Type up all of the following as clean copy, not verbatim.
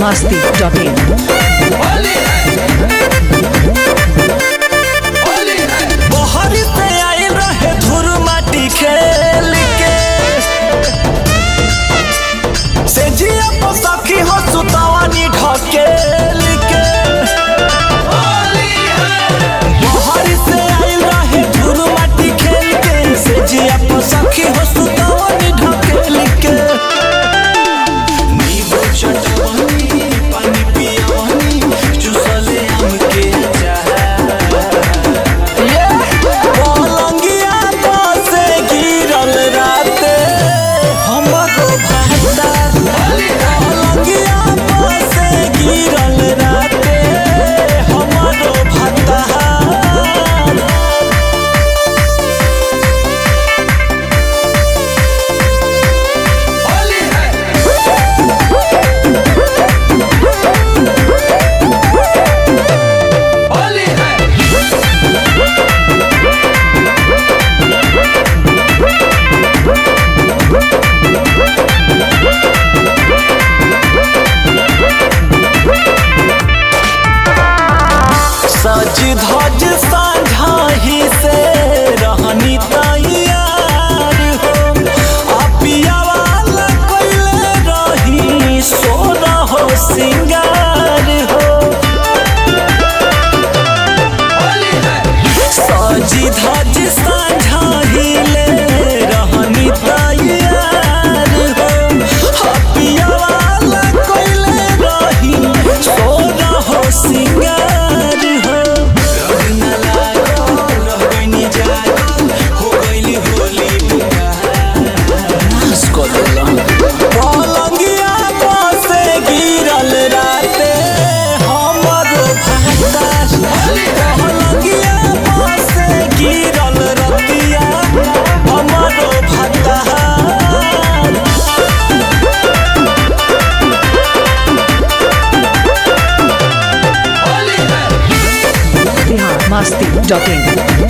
biharmasti.in। बहरी से आई रहे धुर माटी खेल के से जिया पसखी हो सुतावानी ढकेल के बहरी से आई रहे धुर माटी खेल के से जिया पसखी हो सुतावानी ढकेल के नींबू चटवानी पानी पियावानी चुसले आम के सज धज साझाही से रहनी तैयार हो पिया वाला कोइले रही सोना हो सिंगार हो सज धज साझाही ले रहनी तैयार हो पिया वाला कोइले रही सोना हो सिंगार biharmasti.in।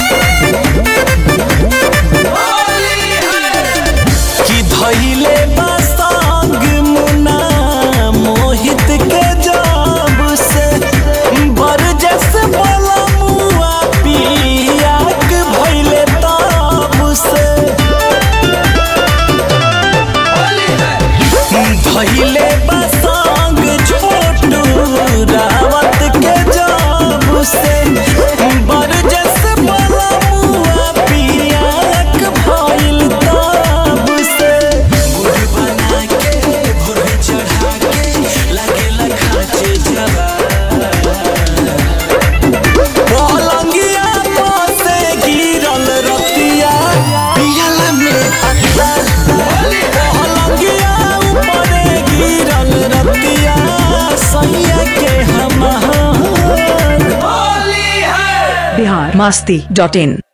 कि धइले बसंग मुना मोहित के जब से बरजस वाला मुआ पिया के भइले तब से धइले बसंग छोटू रावत के जब से बरजस वाला मुआ पिया के भइल तब से गुड़ बना के भोर चढ़ा के लागेला खाचे जवा पलंगिया से गिरल रतिया पियला में हत्ता पलंगिया ऊपर गिरल रतिया सैया के हमार biharmasti.in।